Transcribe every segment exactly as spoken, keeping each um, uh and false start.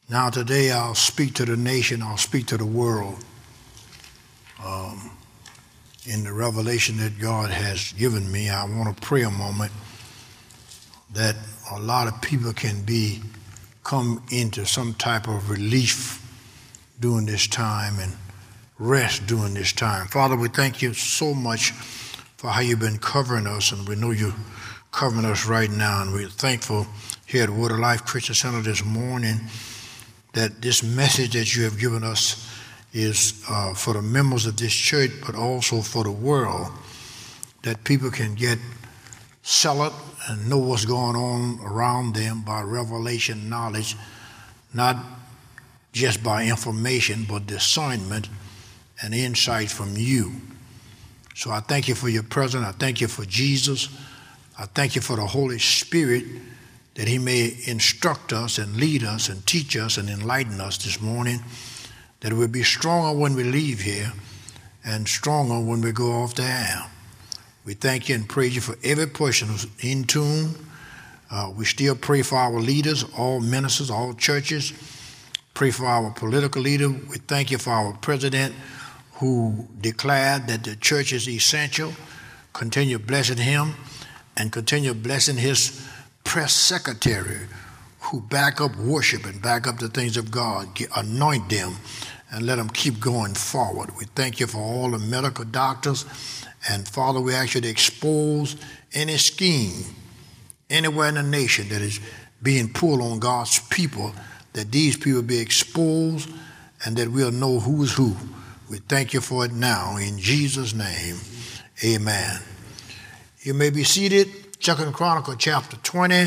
Now today I'll speak to the nation, I'll speak to the world um, in the revelation that God has given me. I want to pray a moment that a lot of people can be come into some type of relief during this time and rest during this time. Father, we thank you so much for how you've been covering us, and we know you're covering us right now, and we're thankful here at Word of Life Christian Center this morning that this message that you have given us is uh, for the members of this church, but also for the world, that people can get settled and know what's going on around them by revelation knowledge, not just by information, but discernment and insight from you. So I thank you for your presence. I thank you for Jesus. I thank you for the Holy Spirit, that he may instruct us and lead us and teach us and enlighten us this morning, that we'll be stronger when we leave here and stronger when we go off the air. We thank you and praise you for every person who's in tune. Uh, we still pray for our leaders, all ministers, all churches. Pray for our political leader. We thank you for our president who declared that the church is essential. Continue blessing him and continue blessing his press secretary who back up worship and back up the things of God. Get, anoint them and let them keep going forward. We thank you for all the medical doctors. And Father, we ask you to expose any scheme anywhere in the nation that is being pulled on God's people, that these people be exposed and that we'll know who is who. We thank you for it now. In Jesus' name, amen. You may be seated. Second Chronicles chapter twenty.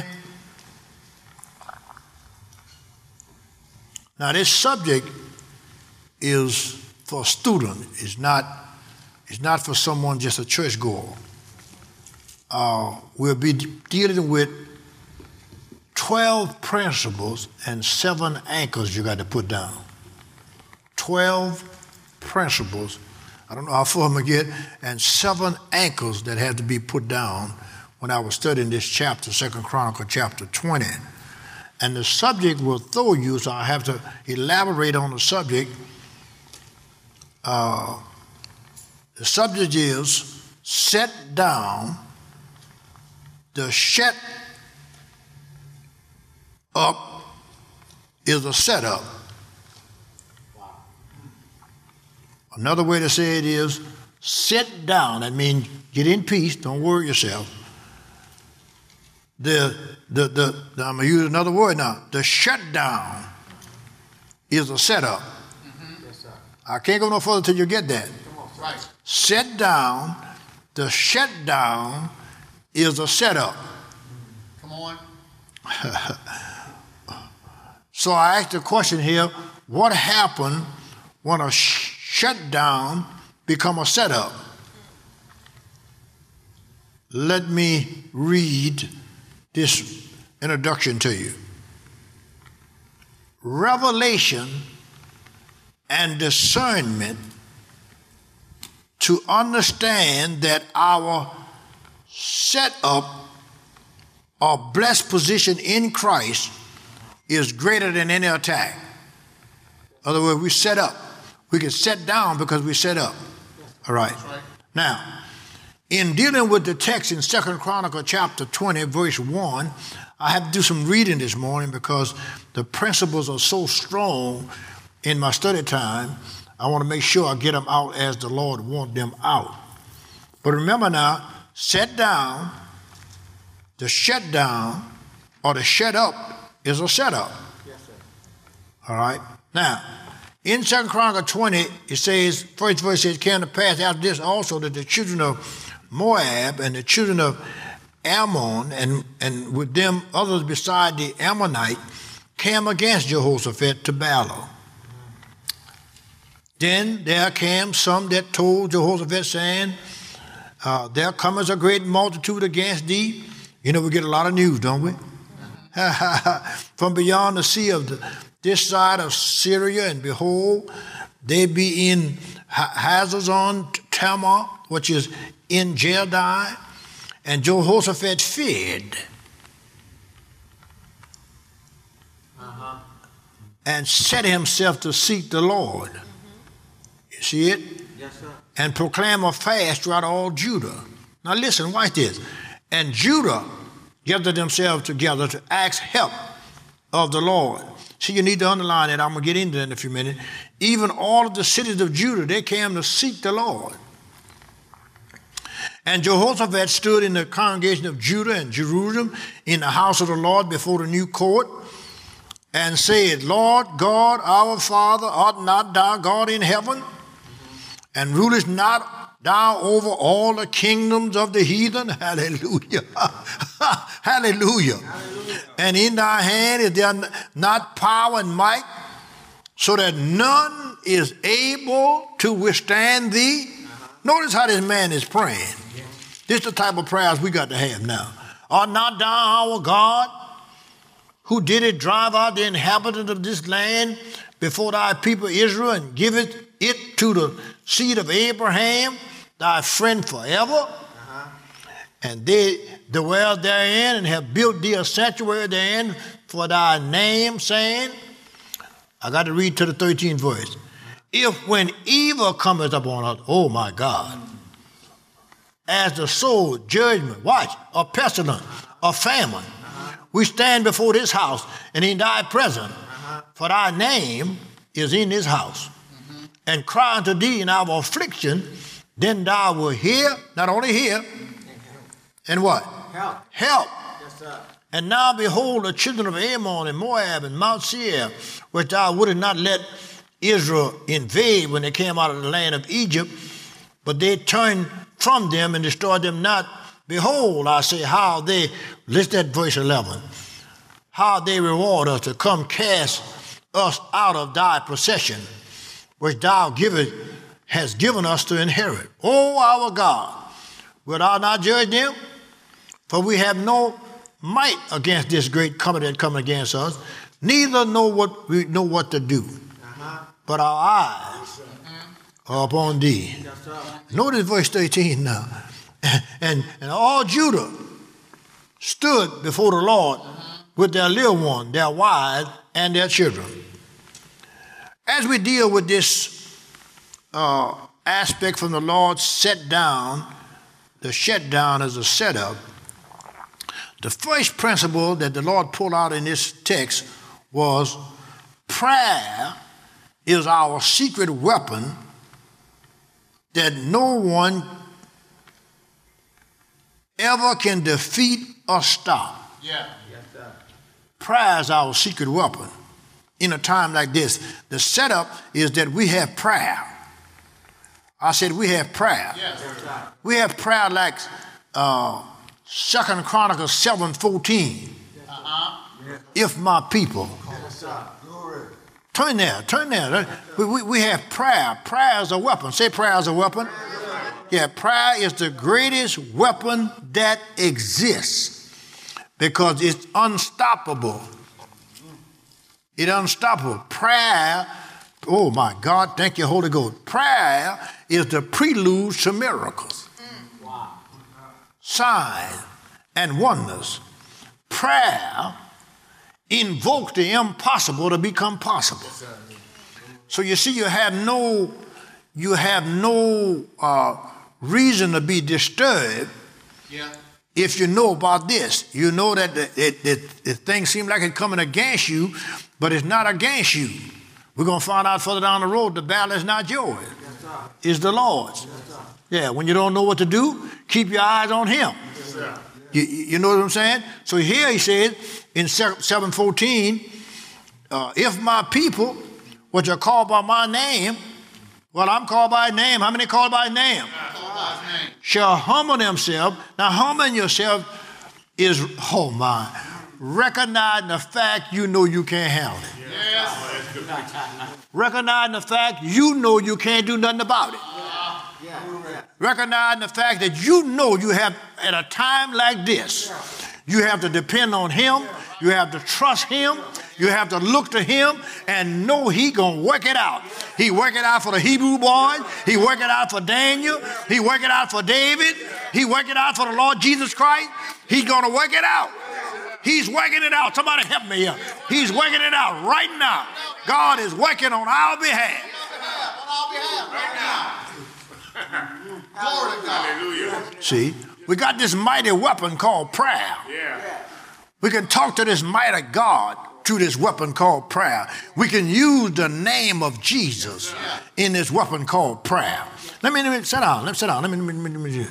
Now this subject is for a student. It's not, it's not for someone just a churchgoer. Uh, we'll be dealing with twelve principles and seven anchors you got to put down. twelve principles, I don't know how far I'm going to get, and seven anchors that had to be put down when I was studying this chapter, Second Chronicles chapter twenty. And the subject will throw you, so I have to elaborate on the subject. Uh, the subject is set down the shut up is a setup. Wow. Another way to say it is sit down. That means get in peace. Don't worry yourself. The, the, the, the I'm going to use another word now. The shutdown is a setup. Mm-hmm. Yes, sir. I can't go no further till you get that. Come on, right. Sit down. The shutdown is a setup. Come on. So I asked the question here, what happened when a sh- shutdown become a setup? Let me read this introduction to you. Revelation and discernment to understand that our setup or blessed position in Christ is greater than any attack. In other words, we set up. We can set down because we set up. All right. Right. Now, in dealing with the text in Second Chronicles chapter twenty, verse one, I have to do some reading this morning because the principles are so strong in my study time. I want to make sure I get them out as the Lord wants them out. But remember now, set down, the shut down, or the shut up is a setup. Yes, sir. All right. Now, in Second Chronicles twenty, it says, first verse says, came to pass after this also that the children of Moab and the children of Ammon and, and with them others beside the Ammonite came against Jehoshaphat to battle. Then there came some that told Jehoshaphat, saying, uh, there cometh a great multitude against thee. You know, we get a lot of news, don't we? From beyond the sea of the, this side of Syria, and behold, they be in Hazazon Tamar, which is in Jedi, and Jehoshaphat feared. Uh-huh. and set himself to seek the Lord. You see it? Yes, sir. And proclaim a fast throughout all Judah. Now listen, watch this. And Judah gathered themselves together to ask help of the Lord. See, you need to underline it. I'm going to get into that in a few minutes. Even all of the cities of Judah, they came to seek the Lord. And Jehoshaphat stood in the congregation of Judah and Jerusalem in the house of the Lord before the new court and said, Lord God, our Father, art not thou God in heaven? And rulest not thou over all the kingdoms of the heathen? Hallelujah. Hallelujah. Hallelujah. And in thy hand is there not power and might, so that none is able to withstand thee? Uh-huh. Notice how this man is praying. Yeah. This is the type of prayers we got to have now. Art not thou our God, who did it drive out the inhabitants of this land before thy people Israel, and give it, it to the seed of Abraham, thy friend forever? Uh-huh. And they dwell therein, and have built thee a sanctuary therein for thy name, saying, I got to read to the thirteenth verse. If when evil cometh upon us, oh my God, as the sword, judgment, watch, a pestilence, a famine, we stand before this house and in thy presence, for thy name is in this house. Mm-hmm. And cry unto thee in our affliction, then thou wilt hear, not only hear, and what? Help. Help. Yes, sir. And now behold, the children of Ammon and Moab and Mount Seir, which thou wouldest not let Israel invade when they came out of the land of Egypt, but they turned from them and destroyed them not. Behold, I say, how they, listen at verse eleven, how they reward us to come cast us out of thy possession, which thou givest, hast given us to inherit. O our God, wilt thou not judge them? For we have no might against this great covenant coming against us, neither know what we know what to do. Uh-huh. But our eyes are upon thee. Yes, notice verse thirteen now. And, and all Judah stood before the Lord with their little one, their wives, and their children. As we deal with this uh, aspect from the Lord set down, the shutdown as a setup, the first principle that the Lord pulled out in this text was prayer is our secret weapon that no one ever can defeat or stop. Yeah. Yes, sir. Prayer is our secret weapon. In a time like this, the setup is that we have prayer. I said we have prayer. Yes, sir. We have prayer like uh, Second Chronicles seven fourteen. Uh-huh. If my people. Yes, sir. Turn there, turn there. We, we, we have prayer. Prayer is a weapon. Say prayer is a weapon. Yeah, prayer is the greatest weapon that exists because it's unstoppable. It's unstoppable. Prayer, oh my God, thank you, Holy Ghost. Prayer is the prelude to miracles, wow. Signs, and wonders. Prayer invokes the impossible to become possible. So you see, you have no, you have no uh, reason to be disturbed. Yeah. If you know about this. You know that the, it, it, the thing seems like it's coming against you, but it's not against you. We're going to find out further down the road the battle is not yours. Yes, it's the Lord's. Yes, yeah, when you don't know what to do, keep your eyes on him. Yes, you, you know what I'm saying? So here he said in seven fourteen, uh, if my people, which are called by my name, well, I'm called by his name. How many called by his name? By his name. Shall humble themselves. Now, humbling yourself is, oh my, recognizing the fact you know you can't handle it. Yes. Recognizing the fact you know you can't do nothing about it. Yeah. Recognizing the fact that you know you have, at a time like this, you have to depend on him. You have to trust him. You have to look to him and know he gonna work it out. He work it out for the Hebrew boys. He work it out for Daniel. He work it out for David. He work it out for the Lord Jesus Christ. He's gonna work it out. He's working it out. Somebody help me here. He's working it out right now. God is working on our behalf. Glory to God. Hallelujah. See, we got this mighty weapon called prayer. Yeah. We can talk to this mighty God through this weapon called prayer. We can use the name of Jesus in this weapon called prayer. Let me, let me sit down. Let me sit down. Let me, let me, let me, let me.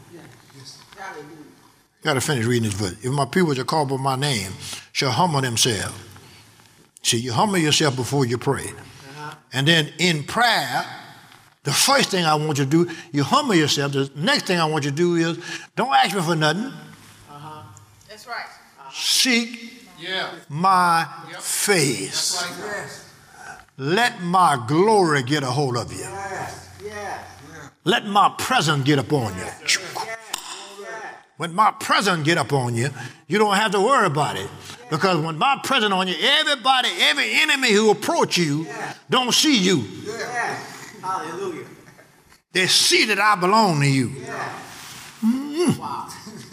Got to finish reading this verse. If my people are called by my name, shall humble themselves. See, you humble yourself before you pray. Uh-huh. And then in prayer, the first thing I want you to do, you humble yourself. The next thing I want you to do is, don't ask me for nothing. Uh-huh. That's right. Uh-huh. Seek yeah. my yep. face. Right. Yes. Let my glory get a hold of you. Yes. Yes. Let my presence get upon you. Yes. When my presence get up on you, you don't have to worry about it. Because when my presence on you, everybody, every enemy who approach you don't see you. Hallelujah. They see that I belong to you. Mm-hmm. Wow.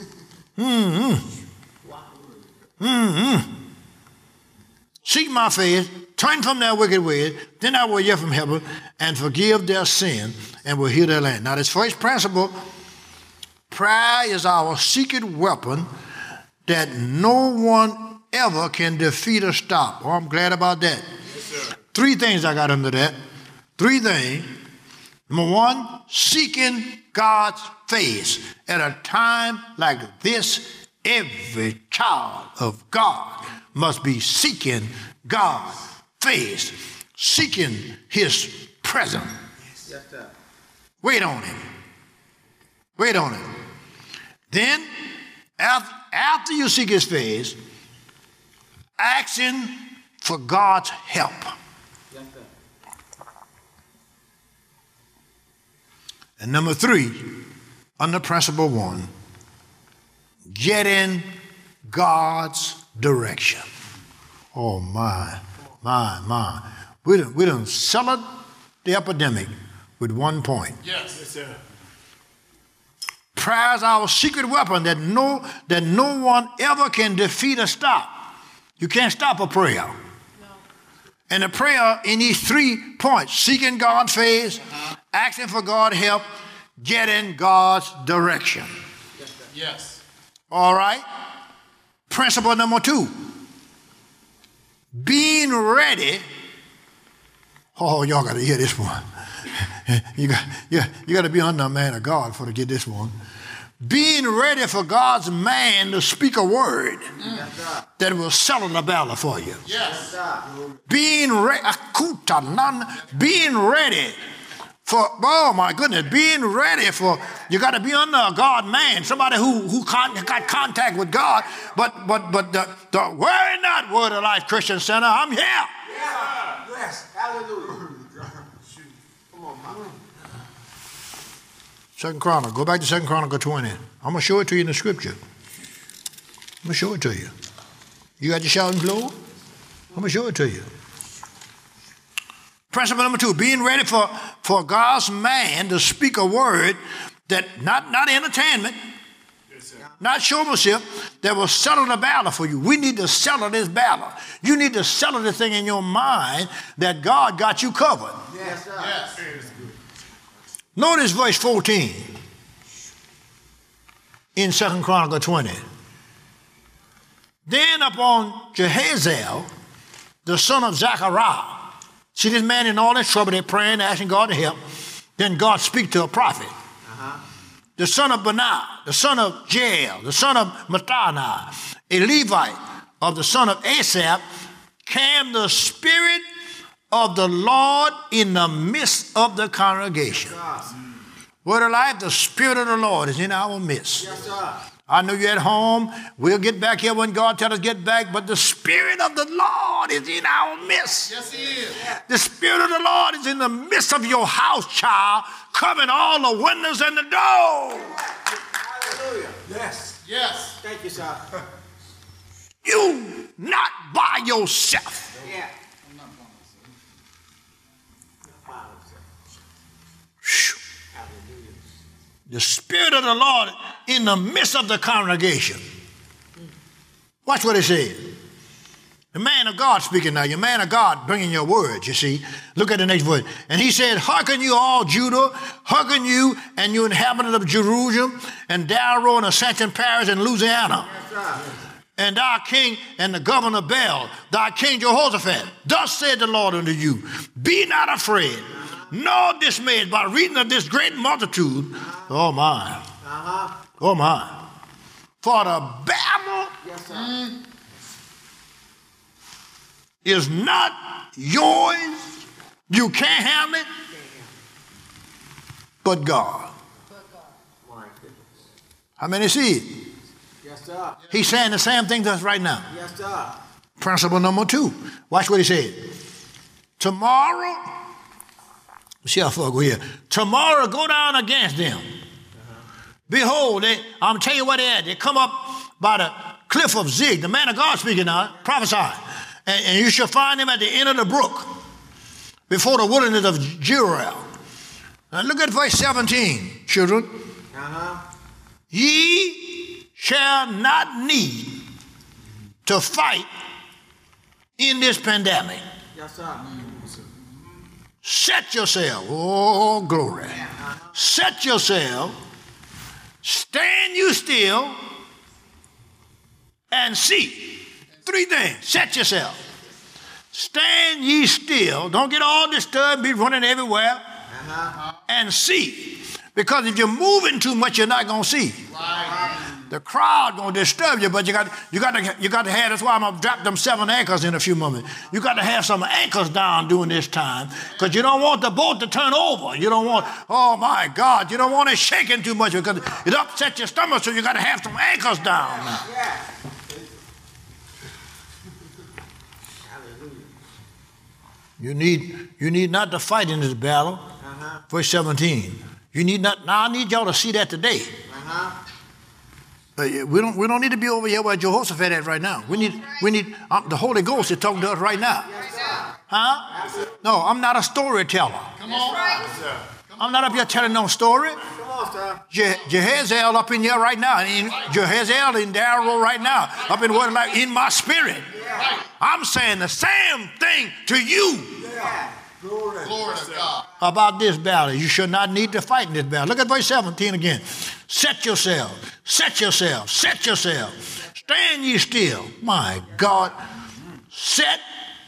Mm-hmm. Mm-hmm. Seek my face, turn from their wicked ways, then I will hear from heaven and forgive their sin and will heal their land. Now this first principle, prayer is our secret weapon that no one ever can defeat or stop. Oh, I'm glad about that. Yes, Three things I got under that. Three things. Number one, seeking God's face. At a time like this, every child of God must be seeking God's face, seeking his presence. Yes, sir. Wait on him. Wait on him. Then, after, after you seek his face, asking for God's help. Yes, sir. And number three, under principle one, getting God's direction. Oh, my, my, my. We done, we done settled the epidemic with one point. Yes, yes, sir. Prayer is our secret weapon that no, that no one ever can defeat or stop. You can't stop a prayer. No. And the prayer in these three points, seeking God's face, uh-huh. asking for God's help, getting God's direction. Yes, sir. Yes. All right? Principle number two, being ready. Oh, y'all got to hear this one. You got, you, you got to be under a man of God for to get this one. Being ready for God's man to speak a word mm. that will settle the battle for you. Yes. Being ready, being ready for, oh my goodness, being ready for, you got to be under a God man, somebody who, who con, got contact with God, but but but the, the worry not, Word of Life Christian Center, I'm here. Yeah. Yes. Hallelujah. Second Chronicle. Go back to Second Chronicle twenty. I'm going to show it to you in the scripture. I'm going to show it to you. You got your shouting floor? I'm going to show it to you. Principle number two, being ready for, for God's man to speak a word that, not, not entertainment, yes, not showmanship, that will settle the battle for you. We need to settle this battle. You need to settle this thing in your mind that God got you covered. Yes, sir. Yes. Notice verse fourteen in Second Chronicle twenty. Then upon Jehaziel, the son of Zechariah, see this man in all this trouble, they're praying, asking God to help. Then God speaks to a prophet. Uh-huh. The son of Benaiah, the son of Jael, the son of Mattaniah, a Levite of the son of Asaph, came the Spirit of the Lord in the midst of the congregation. Yes, Word of Life, the Spirit of the Lord is in our midst. Yes, sir. I know you're at home. We'll get back here when God tells us to get back, but the Spirit of the Lord is in our midst. Yes, he is. The Spirit of the Lord is in the midst of your house, child, covering all the windows and the door. Hallelujah. Yes. Yes. Thank you, sir. You not by yourself. Yeah. The Spirit of the Lord in the midst of the congregation. Watch what it says. The man of God speaking now. Your man of God bringing your words, you see. Look at the next word. And he said, hearken you all Judah, hearken you and you inhabitants of Jerusalem and Darrow and Ascension Parish and Louisiana. Yes, And thy king and the governor Bel, thy king Jehoshaphat, thus said the Lord unto you, be not afraid, nor dismayed by reason of this great multitude. Oh my, uh-huh. oh my. For the battle Yes, sir. is not yours, you can't handle it, but God. My goodness. How many see it? Yes, sir. He's saying the same thing to us right now. Yes, sir. Principle number two. Watch what he said. Tomorrow, see how far I go here. Tomorrow go down against them. Uh-huh. Behold, they, I'm telling you what they had. They come up by the cliff of Zig. The man of God speaking now, prophesied. And, and you shall find them at the end of the brook, before the wilderness of Jeruel. Now look at verse seventeen, children. Uh-huh. Ye shall not need to fight in this pandemic. Yes, sir. Set yourself, oh glory, set yourself, stand you still, and see. Three things. Set yourself. Stand ye still. Don't get all disturbed, be running everywhere, Uh-huh. and see. Because if you're moving too much, you're not going to see. Right. The crowd gonna disturb you, but you got you got to you got to have. That's why I'm gonna drop them seven anchors in a few moments. You got to have some anchors down during this time, because you don't want the boat to turn over. You don't want, oh my God, you don't want it shaking too much because it upsets your stomach. So you got to have some anchors down now. Yeah. Hallelujah. You need you need not to fight in this battle. Uh-huh. Verse seventeen. You need not. Now I need y'all to see that today. Uh-huh. Uh, we don't we don't need to be over here where Jehoshaphat at right now. We need we need um, the Holy Ghost is talking to us right now. Yes, sir. Huh? No, I'm not a storyteller. Come on. Yes, sir. I'm not up here telling no story. Come on, sir. Je- Jehaziel up in here right now. In, Jehaziel in Darrow right now. Up in what like in my spirit. Yeah. I'm saying the same thing to you Yeah. Glory to God. about this battle. You should not need to fight in this battle. Look at verse seventeen again. Set yourself. Set yourself. Set yourself. Stand ye still. My God. Set.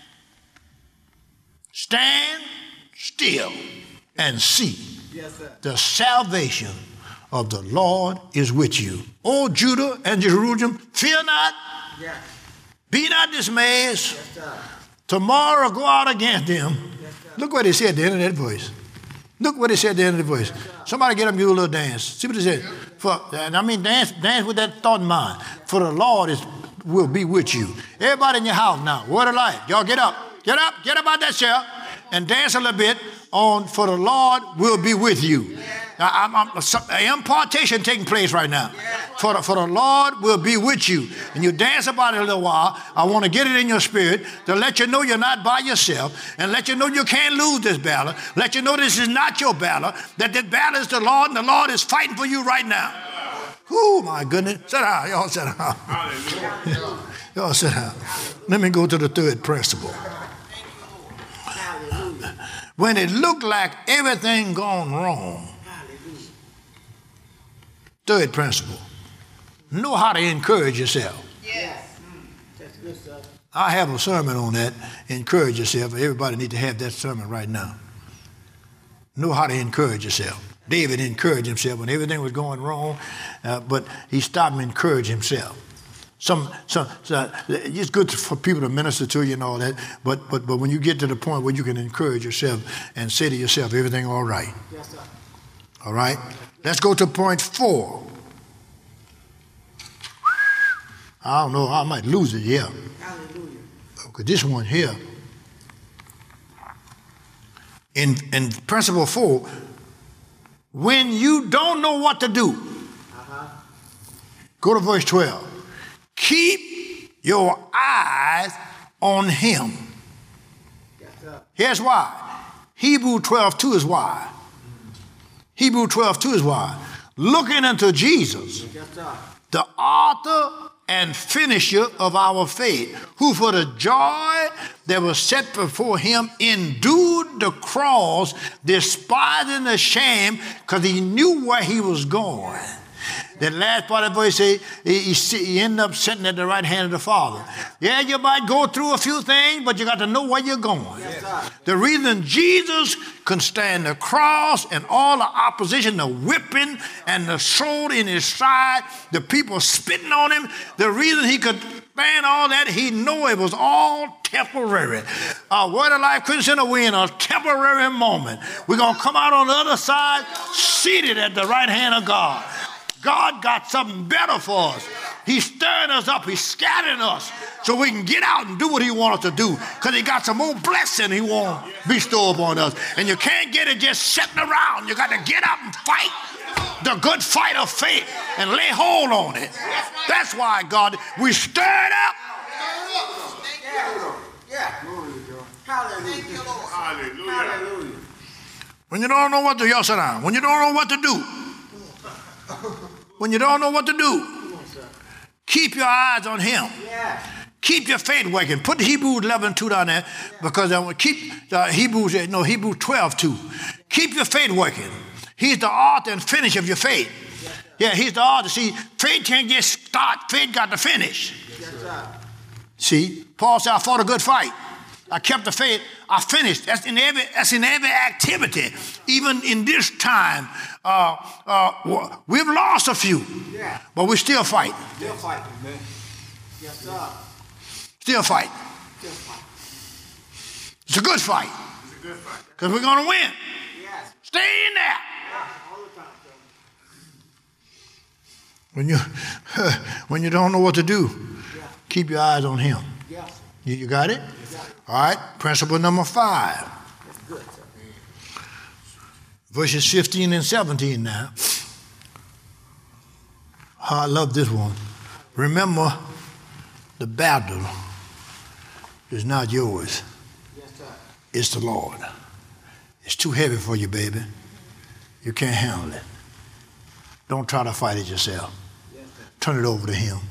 Stand still and see. Yes, sir. The salvation of the Lord is with you. O Judah and Jerusalem, fear not, Yeah. be not dismayed. Yes, sir. Tomorrow go out against them. Yes, sir. Look what he said at the end of that voice. Look what he said at the end of the voice. Somebody get up and do a little dance. See what he said. For, and I mean, dance, dance with that thought in mind. For the Lord is will be with you. Everybody in your house now, word of life. Y'all get up. Get up. Get up out that chair and dance a little bit on for the Lord will be with you. Now, I'm, I'm, some, an impartation taking place right now. For the, for the Lord will be with you. And you dance about it a little while. I want to get it in your spirit to let you know you're not by yourself and let you know you can't lose this battle. Let you know this is not your battle, that this battle is the Lord and the Lord is fighting for you right now. Oh, my goodness. Sit down. Y'all sit down. Hallelujah. Y'all sit down. Let me go to the third principle. Hallelujah. When it looked like everything gone wrong, Hallelujah. third principle, know how to encourage yourself. Yes. That's good, sir. I have a sermon on that, encourage yourself. Everybody need to have that sermon right now. Know how to encourage yourself. David encouraged himself when everything was going wrong, uh, but he stopped and encouraged himself. Some, some, so it's good for people to minister to you and all that, but, but, but when you get to the point where you can encourage yourself and say to yourself, everything all right. Yes, sir. All right? Let's go to point four. I don't know, I might lose it here. Hallelujah. Okay, this one here. In, in principle four, when you don't know what to do, Uh-huh. go to verse twelve. Keep your eyes on him. Yes, sir. Here's why. Hebrew twelve two is why. Hebrew twelve two is why. Looking unto Jesus, Yes, sir. the author and finisher of our faith, who for the joy that was set before him endured the cross, despising the shame, because he knew where he was going. That last part of the verse, he, he, he ended up sitting at the right hand of the Father. Yeah, you might go through a few things, but you got to know where you're going. Yes, the reason Jesus can stand the cross and all the opposition, the whipping and the sword in his side, the people spitting on him, the reason he could stand all that, he knew it was all temporary. Uh, Word of Life Christian Center, we're in a temporary moment. We're going to come out on the other side, seated at the right hand of God. God got something better for us. He's stirring us up. He's scattering us so we can get out and do what he wants us to do, because he got some more blessing he wants to bestow upon us. And you can't get it just sitting around. You got to get up and fight the good fight of faith and lay hold on it. That's why, God, we stirred up. Yeah. Hallelujah. Hallelujah. Hallelujah. When you don't know what to do, y'all sit down. When you don't know what to do, when you don't know what to do, keep your eyes on him. Yeah. Keep your faith working. Put Hebrews eleven two down there, because I want to keep uh, Hebrews, no, Hebrews twelve two. Keep your faith working. He's the author and finish of your faith. Yeah, he's the author. See, faith can't get start. Faith got to finish. Yes, sir. See, Paul said, I fought a good fight. I kept the faith. I finished. That's in every, that's in every activity. Even in this time, uh, uh, we've lost a few, Yeah. but we still fight. Still fighting, man. Yes, sir. Still fight. Still fighting. It's a good fight. It's a good fight. Because we're going to win. Yes. Stay in there. All the time, sir. When you, when you don't know what to do, Yeah. keep your eyes on him. Yes. You, you got it? All right, principle number five. That's good, sir. Verses fifteen and seventeen now. Oh, I love this one. Remember, the battle is not yours. Yes, sir. It's the Lord. It's too heavy for you, baby. You can't handle it. Don't try to fight it yourself. Yes, sir. Turn it over to him.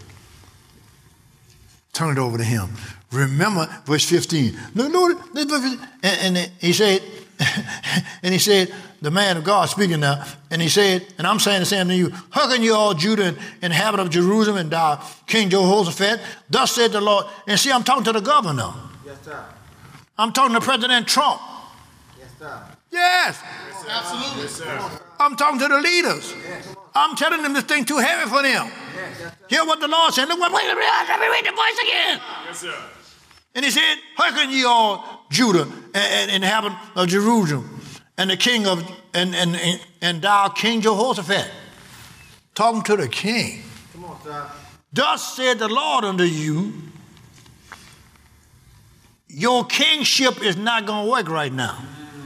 Turn it over to him. Remember, verse fifteen. Look, look, and, and he said, and he said, the man of God speaking now, and he said, and I'm saying the same to you, hearken you all Judah and inhabitants of Jerusalem, and thou King Jehoshaphat, thus said the Lord. And see, I'm talking to the governor. Yes, sir. I'm talking to President Trump. Yes, sir. Yes. Absolutely. Yes, sir. I'm talking to the leaders. I'm telling them this thing too heavy for them. Yes, yes, sir. Hear what the Lord said. Look, wait, wait, wait, let me read the voice again. Yes, sir. And he said, hearken ye all Judah and, and inhabitants of Jerusalem, and the king of, and, and, and, and thou King Jehoshaphat. Talking to the king. Come on, sir. Thus said the Lord unto you, your kingship is not going to work right now.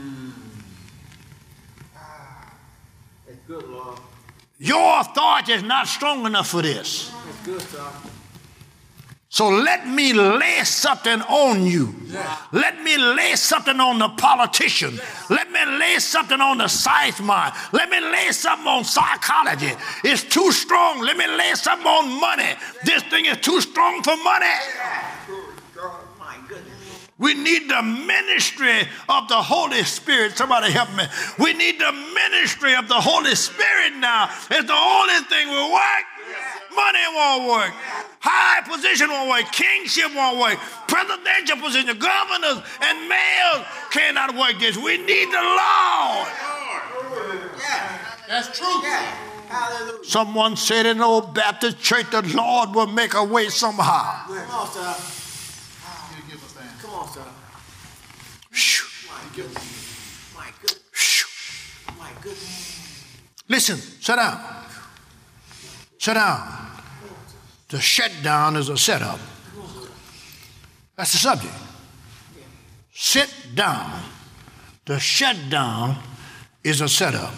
That's good, Lord. Your authority is not strong enough for this. That's good, sir. So let me lay something on you. Yeah. Let me lay something on the politician. Let me lay something on the science mind. Let me lay something on psychology. It's too strong. Let me lay something on money. This thing is too strong for money. My goodness. We need the ministry of the Holy Spirit. Somebody help me. We need the ministry of the Holy Spirit now. It's the only thing will work. Money won't work. High position won't work. Kingship won't work. Presidential position, governors and mayors cannot work this. We need the Lord. Yeah. That's true. Yeah. Hallelujah. Someone said in the old Baptist church, the Lord will make a way somehow. Come on, sir. You give us that. Come on, sir. Phew, My goodness. My goodness. phew. My goodness. Listen, sit down. Sit down. The shutdown is a setup. That's the subject. Sit down. The shutdown is a setup.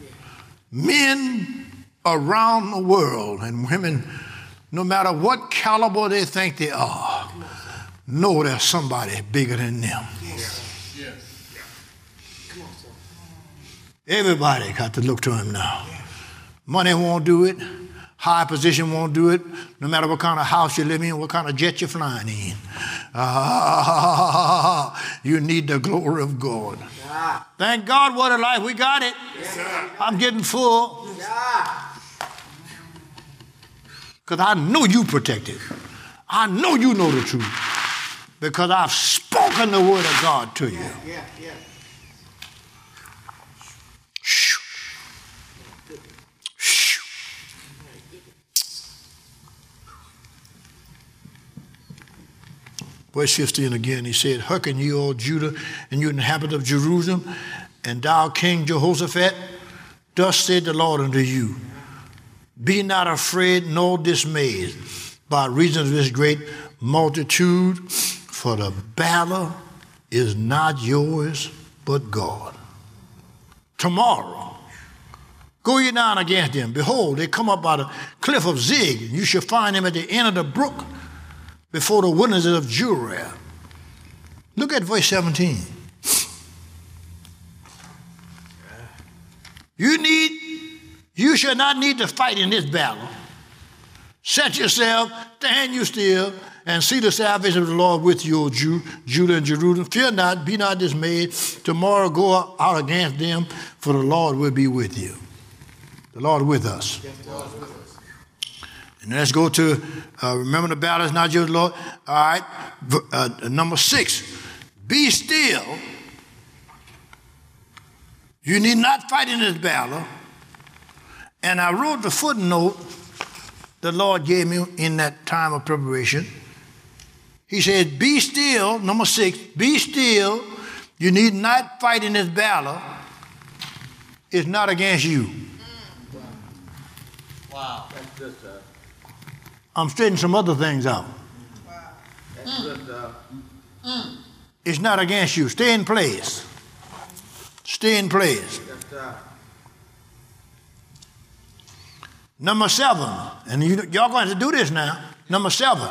Men around the world and women, no matter what caliber they think they are, know there's somebody bigger than them. Yes. Come on, sir. Everybody got to look to him now. Money won't do it. High position won't do it, no matter what kind of house you live in, what kind of jet you're flying in. Ah, you need the glory of God. Yeah. Thank God, what a life. We got it. Yeah. I'm getting full. Yeah. Because I know you protected. I know you know the truth. Because I've spoken the word of God to you. Yeah, yeah, yeah. Shoo. Shoo. Verse fifteen again, he said, hearken ye all Judah, and you inhabitants of Jerusalem, and thou King Jehoshaphat, thus said the Lord unto you, be not afraid nor dismayed by reason of this great multitude, for the battle is not yours, but God. Tomorrow, go ye down against them. Behold, they come up by the cliff of Zig, and you shall find them at the end of the brook, before the wilderness of Jurah. Look at verse seventeen. You need, you shall not need to fight in this battle. Set yourself, stand you still, and see the salvation of the Lord with you, O Jew, Judah and Jerusalem. Fear not, be not dismayed. Tomorrow go out against them, for the Lord will be with you. The Lord with us. And let's go to, uh, remember the battle is not yours, Lord. All right, uh, number six, be still. You need not fight in this battle. And I wrote the footnote the Lord gave me in that time of preparation. He said, be still, number six, be still. You need not fight in this battle. It's not against you. Wow. That's good, sir. I'm straightening some other things out. That's good, sir. It's not against you. Stay in place. Stay in place. Yes, sir. Number seven, and you, y'all going to do this now. Number seven,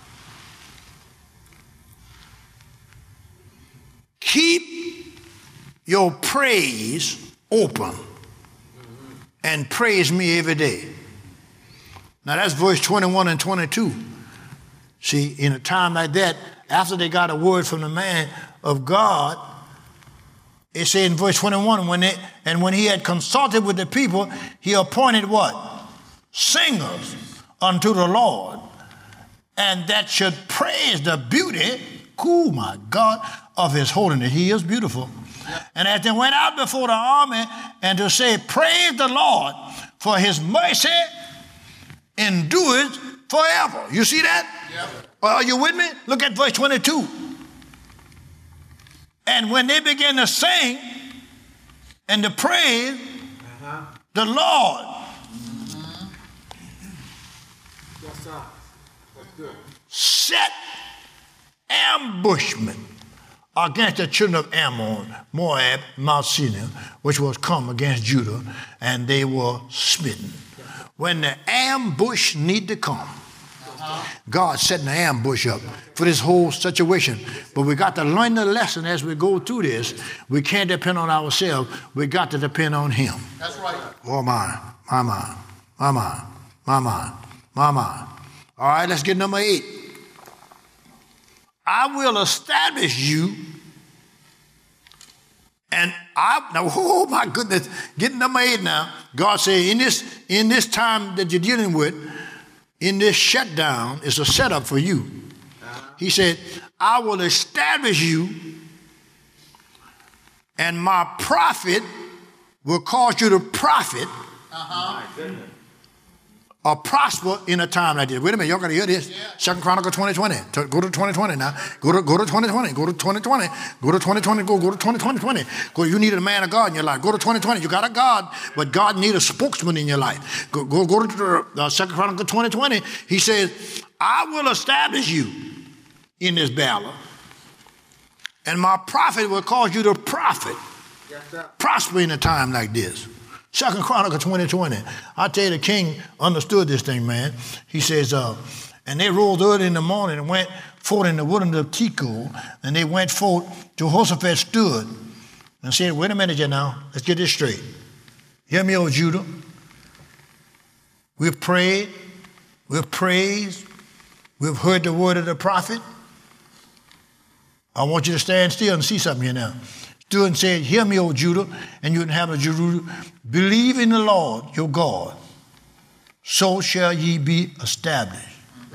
keep your praise open and praise me every day. Now that's verse twenty-one and twenty-two. See, in a time like that, after they got a word from the man of God, it said in verse twenty-one, when they, and when he had consulted with the people, he appointed what? Singers unto the Lord, and that should praise the beauty, oh my God, of his holiness. He is beautiful. And as they went out before the army, and to say, praise the Lord, for his mercy endures forever. You see that? Yep. Are you with me? Look at verse twenty-two. And when they began to sing and to praise Uh-huh. the Lord, Yes, sir. That's good. set ambushment against the children of Ammon, Moab, Mount Sinai, which was come against Judah, and they were smitten. When the ambush need to come, God setting an ambush up for this whole situation. But we got to learn the lesson as we go through this. We can't depend on ourselves. We got to depend on him. That's right. Oh, my, my, my, my, my, my, my, my, my. All right, let's get number eight. I will establish you, and I, now, oh my goodness, get number eight now. God said, in this, in this time that you're dealing with, in this shutdown, it's a setup for you. He said, I will establish you, and my prophet will cause you to profit My goodness. or prosper in a time like this. Wait a minute, y'all got to hear this. Yeah. Second Chronicle twenty twenty. Go to twenty twenty now. Go to go to twenty twenty. Go to twenty twenty. Go to twenty twenty. Go go to twenty twenty. twenty. Go. You need a man of God in your life. Go to twenty twenty. You got a God, but God need a spokesman in your life. Go go go to uh, Second Chronicle twenty twenty. He says, "I will establish you in this battle, and my prophet will cause you to profit, Yes, sir. prosper in a time like this." Second Chronicle twenty twenty. I tell you, the king understood this thing, man. He says, uh, and they rose early in the morning and went forth in the wilderness of Tekoa, and they went forth. Jehoshaphat stood and said, wait a minute here now. Let's get this straight. Hear me, O Judah. We've prayed, we've praised, we've heard the word of the prophet. I want you to stand still and see something here now. Stood and said, hear me, O Judah, and you inhabit Jerusalem. Believe in the Lord your God, so shall ye be established.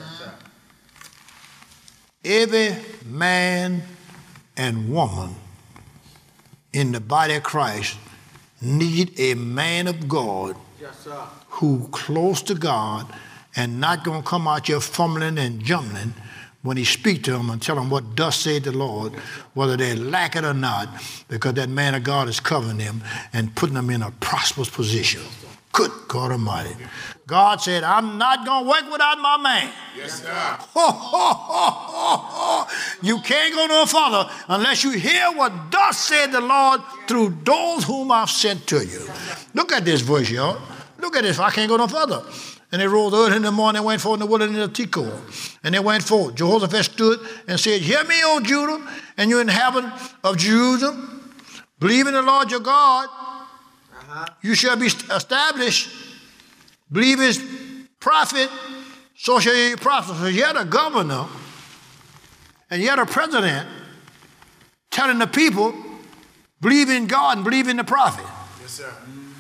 Every man and woman in the body of Christ need a man of God Yes, sir. who close to God and not going to come out here fumbling and jumbling when he speak to them and tell them what thus said the Lord, whether they lack it or not, because that man of God is covering them and putting them in a prosperous position. Good God Almighty. God said, I'm not going to work without my man. Yes, sir. Ho, ho, ho, ho, ho. You can't go no further unless you hear what thus said the Lord through those whom I've sent to you. Look at this verse, y'all. Look at this. I can't go no further. And they rose early in the morning and went forth in the wilderness of Tekoa. And they went forth. Jehoshaphat stood and said, hear me, O Judah, and you inhabitant of Jerusalem. Believe in the Lord your God. Uh-huh. You shall be established. Believe his prophet, so shall you prosper. So you had a governor and you had a president telling the people, believe in God and believe in the prophet. Yes, sir.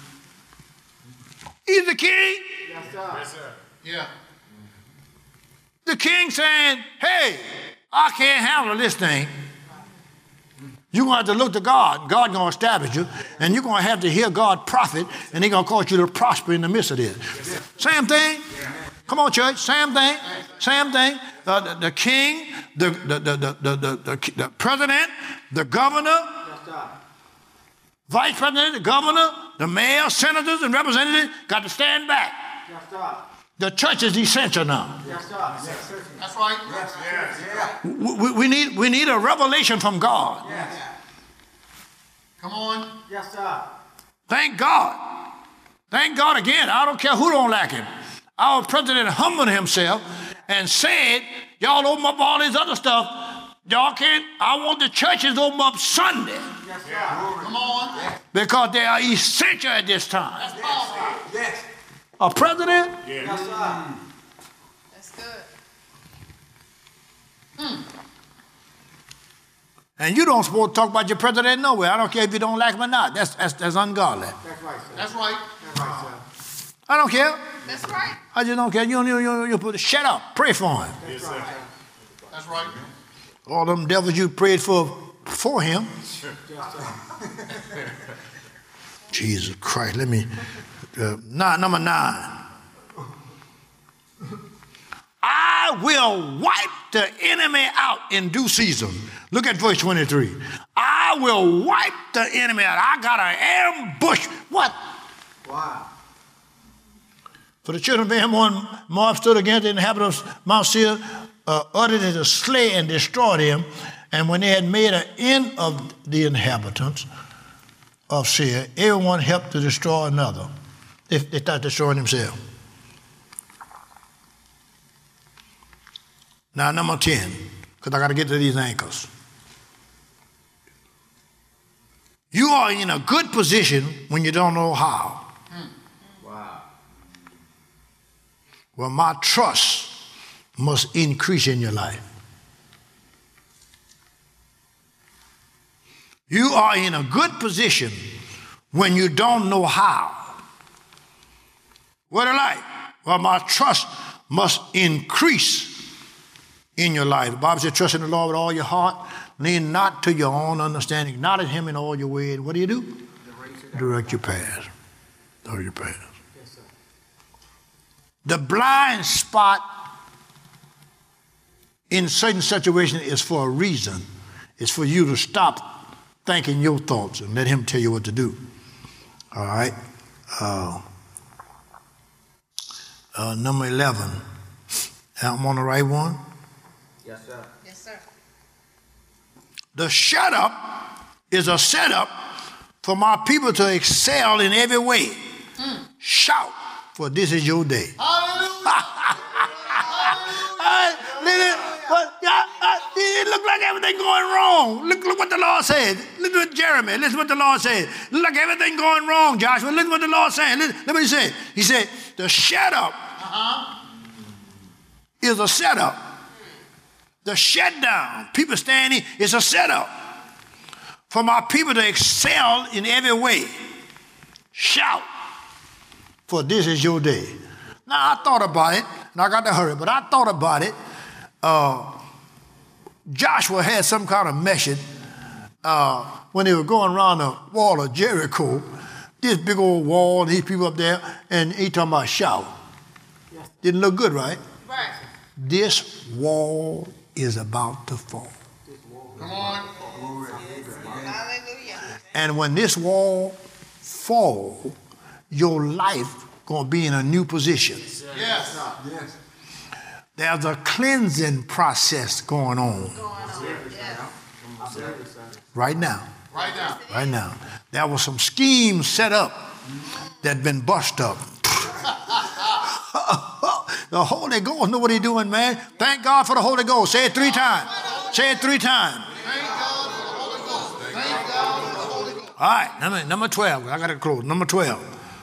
He's the king. Yes, sir. Yes, sir. Yeah. The king saying, hey, I can't handle this thing. You're going to have to look to God. God going to establish you. And you're going to have to hear God prophet, and he's going to cause you to prosper in the midst of this. Same thing. Come on, church. Same thing. Same thing. Uh, the, the king, the, the, the, the, the, the, the president, the governor, Yes, sir. vice president, the governor, the mayor, senators, and representatives got to stand back. Yes, sir. The church is essential now. Yes, sir. Yes, sir. That's right. Yes, yes, yeah. We, we, we need, we need a revelation from God. Yes. Come on. Yes, sir. Thank God. Thank God again. I don't care who don't like him. Our president humbled himself and said, y'all open up all this other stuff. Y'all can't, I want the churches to open up Sunday Yes, sir. Come on. because they are essential at this time. That's powerful. Yes. A president? Yes, sir. That's good. And you don't supposed to talk about your president nowhere. I don't care if you don't like him or not. That's, that's, that's ungodly. That's right, sir. That's right. That's right, sir. I don't care. That's right. I just don't care. You, you, you, you put, shut up. Pray for him. That's right, sir. That's right. All them devils you prayed for for him. Jesus Christ. Let me, uh, nine, number nine. I will wipe the enemy out in due season. Look at verse twenty-three. I will wipe the enemy out. I got an ambush. What? Wow. For the children of Ammon, Moab stood against the inhabitants of Mount Seir, uh, uttered to slay and destroy them. And when they had made an end of the inhabitants of Seir, everyone helped to destroy another. They, they started destroying themselves. Now, number ten, because I got to get to these anchors. You are in a good position when you don't know how. Wow. Well, my trust must increase in your life. You are in a good position when you don't know how. What a life? Well, my trust must increase in your life. The Bible says, trust in the Lord with all your heart. Lean not to your own understanding. Acknowledge him in all your ways. What do you do? Direct your path. Direct your path. Yes, sir. The blind spot in certain situations is for a reason. It's for you to stop thinking your thoughts and let him tell you what to do. All right? Uh, uh, number eleven. I'm on the right one. Yes, sir. Yes, sir. The shut up is a setup for my people to excel in every way. Mm. Shout, for this is your day. Hallelujah. Uh, listen, but, yeah, uh, it looked like everything going wrong. Look, look what the Lord said. Listen what Jeremy, listen what the Lord said. Look like everything going wrong, Joshua. Listen what the Lord said. Listen, listen what he said. He said, the setup Uh-huh. is a setup. The shutdown, people standing, is a setup for my people to excel in every way. Shout, for this is your day. Now, I thought about it, and I got to hurry, but I thought about it. Uh, Joshua had some kind of message uh, when they were going around the wall of Jericho, this big old wall, these people up there, and he talking about shout. Didn't look good, right? Right. This wall is about to fall. Come on. Hallelujah. And when this wall fall, your life gonna be in a new position. Yes. There's a cleansing process going on Going on. Yes. right now. Right now. Right now. There was some schemes set up that been bust up. The Holy Ghost know what he's doing, man. Thank God for the Holy Ghost. Say it three times. Say it three times. Thank God for the Holy Ghost. Thank God for the Holy Ghost. All right, number, number twelve. I got to close. Number twelve.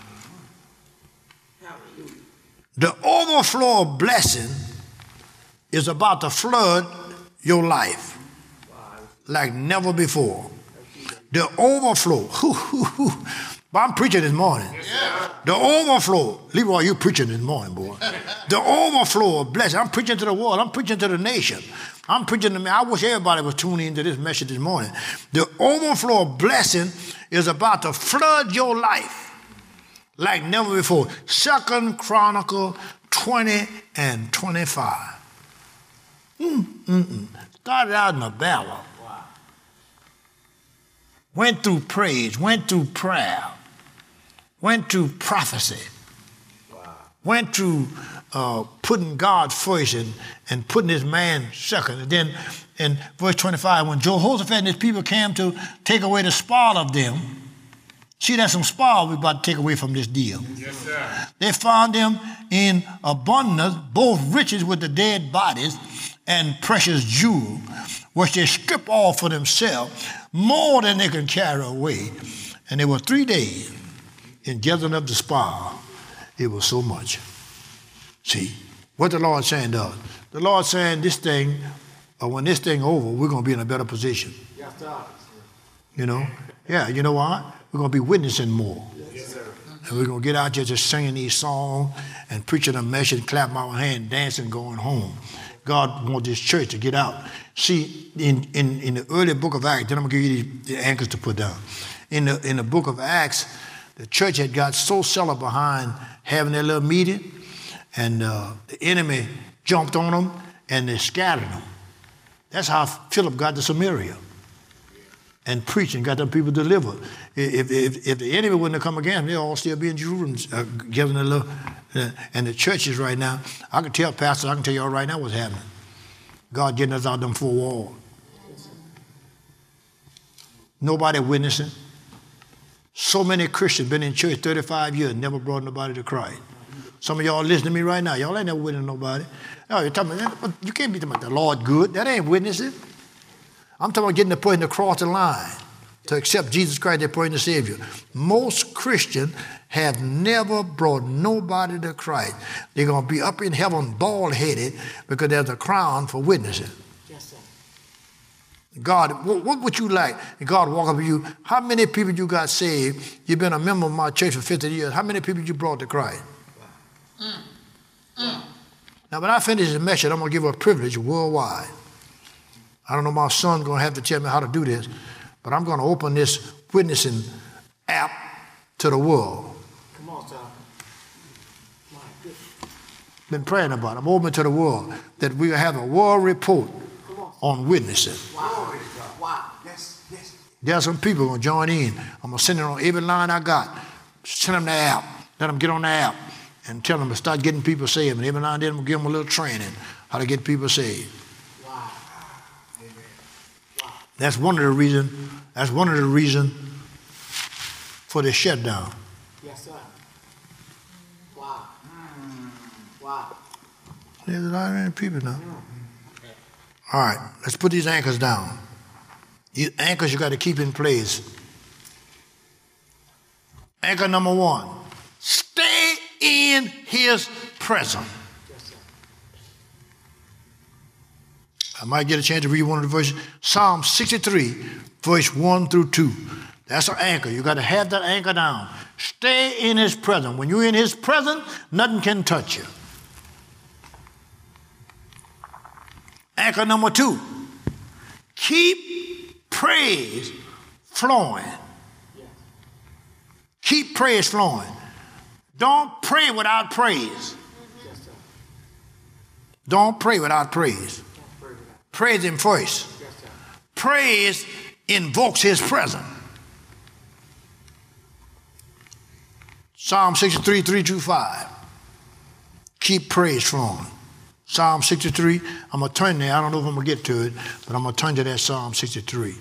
The overflow of blessing is about to flood your life like never before. The overflow. But I'm preaching this morning. The overflow. Leroy, you preaching this morning, boy. The overflow of blessing. I'm preaching to the world. I'm preaching to the nation. I'm preaching to me. I wish everybody was tuning into this message this morning. The overflow of blessing is about to flood your life like never before. Second Chronicle twenty and twenty-five. Mm, mm, mm. Started out in a battle. Went through praise, went through prayer, went through prophecy, went through uh, putting God first and, and putting his man second. And then in verse twenty-five, when Jehoshaphat and his people came to take away the spoil of them, see, there's some spoil we're about to take away from this deal. Yes, sir. They found them in abundance, both riches with the dead bodies and precious jewels, which they stripped off for themselves, more than they could carry away. And there were three days in gathering up the spoil. It was so much. See, what the Lord saying to us? The Lord saying this thing, or when this thing over, we're going to be in a better position. Yes, sir. You know? Yeah, you know what? We're going to be witnessing more. Yes, sir. And we're going to get out there just singing these songs and preaching a message, clapping our hand, dancing, going home. God wants this church to get out. See, in, in, in the early book of Acts, then I'm going to give you the, the anchors to put down. In the, in the book of Acts, the church had got so cellar behind having their little meeting, and uh, the enemy jumped on them, and they scattered them. That's how Philip got to Samaria and preached and got them people delivered. If, if, if the enemy wouldn't have come again, they'd all still be in Jerusalem, uh, giving a little. Uh, and the churches right now, I can tell pastors, I can tell y'all right now what's happening. God getting us out them four walls. Nobody witnessing. So many Christians been in church thirty-five years, never brought nobody to Christ. Some of y'all listening to me right now, y'all ain't never witnessing nobody. No, you're talking about, you can't be talking about the Lord good. That ain't witnessing. I'm talking about getting the person across the line to accept Jesus Christ, their personal Savior. Most Christians have never brought nobody to Christ. They're going to be up in heaven bald-headed because there's a crown for witnessing. Yes, sir. God, what, what would you like? And God walk up to you. How many people you got saved? You've been a member of my church for fifty years. How many people you brought to Christ? Mm. Mm. Now, when I finish this message, I'm going to give a privilege worldwide. I don't know, my son's going to have to tell me how to do this, but I'm going to open this witnessing app to the world. Come on, sir. My goodness. Been praying about it. I'm open to the world that we will have a world report Come on. on witnessing. Wow. Wow. Yes, yes. There are some people going to join in. I'm going to send it on every line I got. Send them the app. Let them get on the app and tell them to start getting people saved. And every now and then we'll give them a little training how to get people saved. Wow. That's one of the reasons, that's one of the reasons for the shutdown. Yes, sir. Wow. Wow. There's a lot of people now. All right, let's put these anchors down. These anchors you got to keep in place. Anchor number one, stay in his presence. I might get a chance to read one of the verses. Psalm sixty-three, verse one through two. That's an anchor. You got to have that anchor down. Stay in his presence. When you're in his presence, nothing can touch you. Anchor number two, keep praise flowing. Keep praise flowing. Don't pray without praise. Don't pray without praise. Praise him first. Praise invokes his presence. Psalm sixty-three, three through five. Keep praise flowing. Psalm sixty-three, I'm going to turn there. I don't know if I'm going to get to it, but I'm going to turn to that Psalm sixty-three.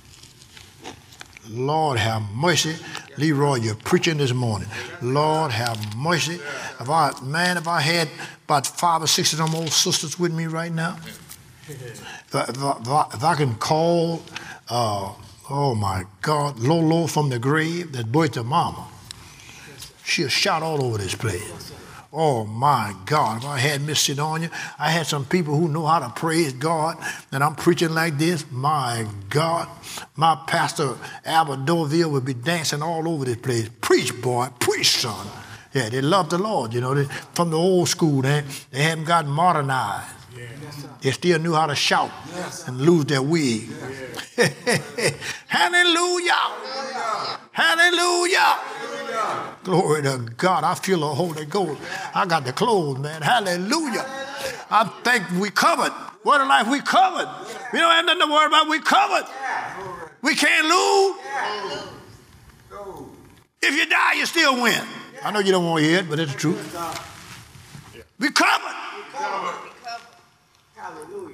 Lord have mercy. Leroy, you're preaching this morning. Lord have mercy. If I, man, if I had about five or six of them old sisters with me right now, if I, if I, if I can call, uh, oh my God, Lolo from the grave that birthed her mama, she'll shout all over this place. Oh my God, if I had Miss Sidonia, I had some people who know how to praise God, and I'm preaching like this, my God, my pastor Albert Doville would be dancing all over this place. Preach, boy, preach, son. Yeah, they love the Lord, you know, they, from the old school, they, they haven't gotten modernized. Yeah. They still knew how to shout yes, and lose their wig. Yeah. Hallelujah. Hallelujah. Hallelujah. Glory to God. I feel the Holy Ghost. I got the clothes, man. Hallelujah. I think we covered. Word of life, we covered. We don't have nothing to worry about. We covered. We can't lose. If you die, you still win. I know you don't want to hear it, but it's the truth. We covered. Hallelujah.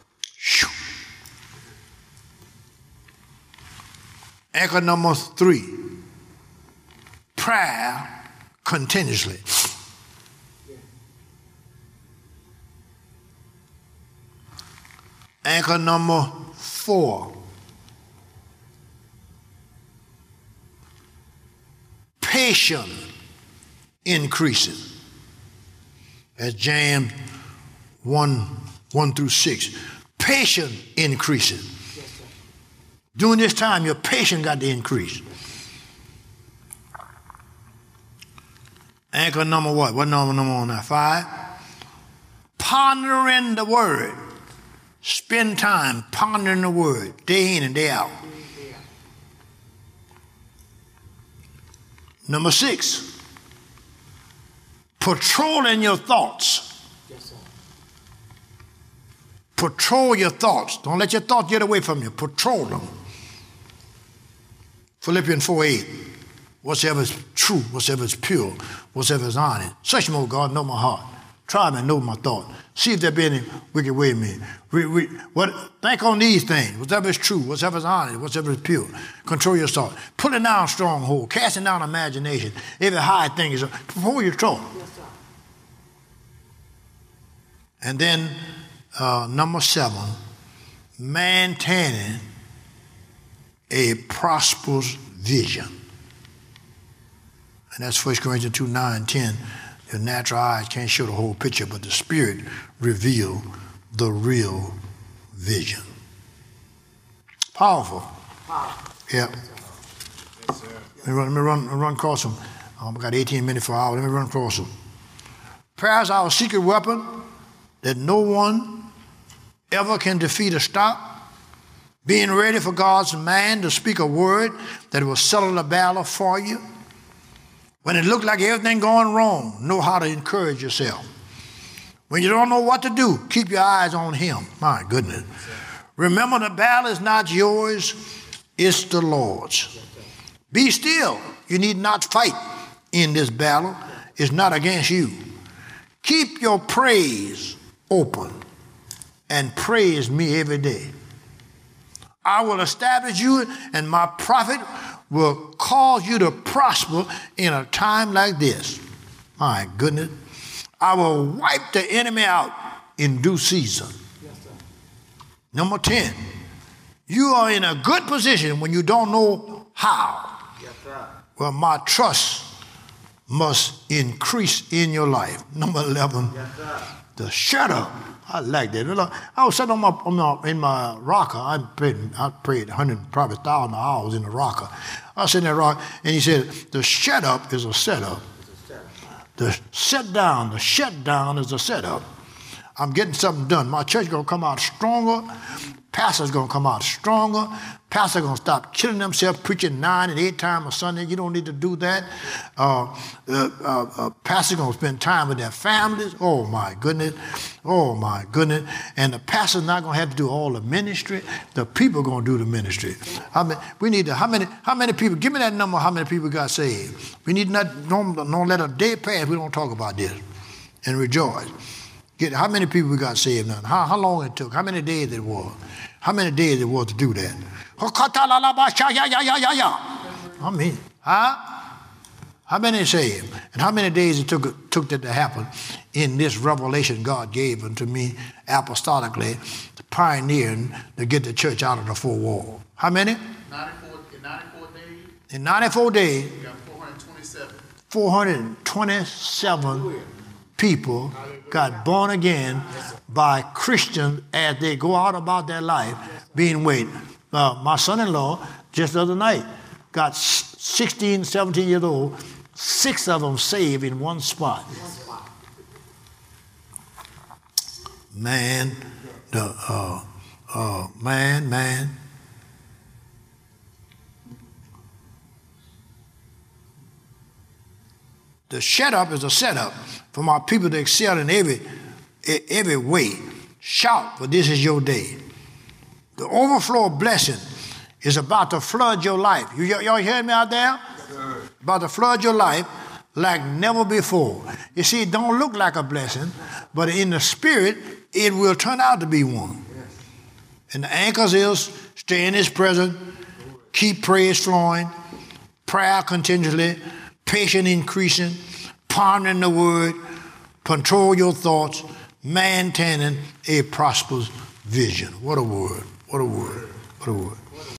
Anchor number three. Prayer continuously. Anchor number four. Patience increases. That's James one, one through six. Patience increases. During this time, your patience got to increase. Anchor number what? What number number on that? Five. Pondering the word. Spend time pondering the word, day in and day out. Number six. Patrolling your thoughts. Patrol your thoughts. Don't let your thoughts get away from you. Patrol them. Philippians four eight. Whatsoever is true, whatsoever is pure, whatsoever is honest. Search me, O God, know my heart. Try me and know my thought. See if there be any wicked way in me. Re, re, what, think on these things. Whatever is true, whatever is honest, whatever is pure. Control your thought. Pulling down stronghold, casting down imagination. Every high thing is before your thought. And then uh, number seven, maintaining a prosperous vision. And that's First Corinthians two, nine, and ten. The natural eyes can't show the whole picture, but the Spirit reveals the real vision. Powerful. Powerful. Yeah. Yes, sir. Let me run, let me run, let me run across them. Um, I got eighteen minutes for an hour. Let me run across them. Prayer is our secret weapon that no one ever can defeat or stop. Being ready for God's man to speak a word that will settle the battle for you. When it looks like everything going wrong, know how to encourage yourself. When you don't know what to do, keep your eyes on him. My goodness. Remember, the battle is not yours, it's the Lord's. Be still. You need not fight in this battle. It's not against you. Keep your praise open and praise me every day. I will establish you, and my prophet will cause you to prosper in a time like this. My goodness. I will wipe the enemy out in due season. Yes, sir. Number ten, you are in a good position when you don't know how. Yes, sir. Well, my trust must increase in your life. Number eleven, Yes, sir. the shut up. I like that. Look, I was sitting on my, on my in my rocker. I prayed, I prayed one hundred, probably one thousand hours in the rocker. I was sitting in that rock, and he said, the shut up is a setup. The sit down, the shut down is a setup. I'm getting something done. My church going to come out stronger. Pastor's going to come out stronger. Pastor's going to stop killing themselves, preaching nine and eight times a Sunday. You don't need to do that. Uh, uh, uh, uh, pastor's going to spend time with their families. Oh, my goodness. Oh, my goodness. And the pastor's not going to have to do all the ministry. The people are going to do the ministry. How many, we need to, how many, how many people, give me that number, how many people got saved. We need not, don't, don't let a day pass. We don't talk about this and rejoice. Get, how many people got saved now? How, how long it took? How many days it was? How many days it was to do that? I mean, huh? How many saved? And how many days it took, took that to happen in this revelation God gave unto me apostolically, pioneering to get the church out of the four walls? How many? ninety-four, in ninety-four days, In ninety-four days, we got four hundred twenty-seven. four hundred twenty-seven people got born again by Christians as they go out about their life being waited. Uh, my son-in-law, just the other night, got sixteen, seventeen years old, six of them saved in one spot. Man, the, uh, uh, man, man. The shut up is a setup for my people to excel in every, every way. Shout, for this is your day. The overflow of blessing is about to flood your life. You, y'all hear me out there? Yes, about to flood your life like never before. You see, it don't look like a blessing, but in the spirit, it will turn out to be one. Yes. And the anchors is stay in his presence, keep praise flowing, prayer continually, patience increasing, pondering the word, control your thoughts, maintaining a prosperous vision. What a word. What a word. What a word.